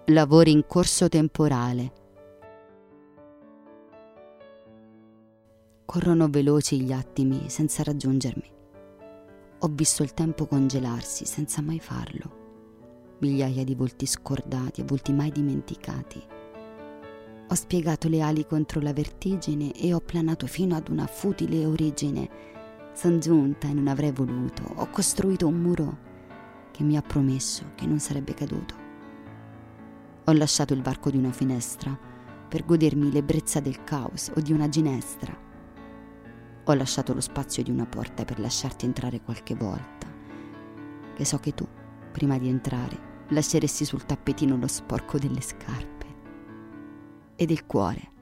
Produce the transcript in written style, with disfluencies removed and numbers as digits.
Lavori in corso temporale. Corrono veloci gli attimi senza raggiungermi. Ho visto il tempo congelarsi senza mai farlo. Migliaia di volti scordati e volti mai dimenticati. Ho spiegato le ali contro la vertigine e ho planato fino ad una futile origine. Son giunta e non avrei voluto. Ho costruito un muro che mi ha promesso che non sarebbe caduto. Ho lasciato il varco di una finestra per godermi l'ebbrezza del caos o di una ginestra. Ho lasciato lo spazio di una porta per lasciarti entrare qualche volta, che so che tu, prima di entrare, lasceresti sul tappetino lo sporco delle scarpe e del cuore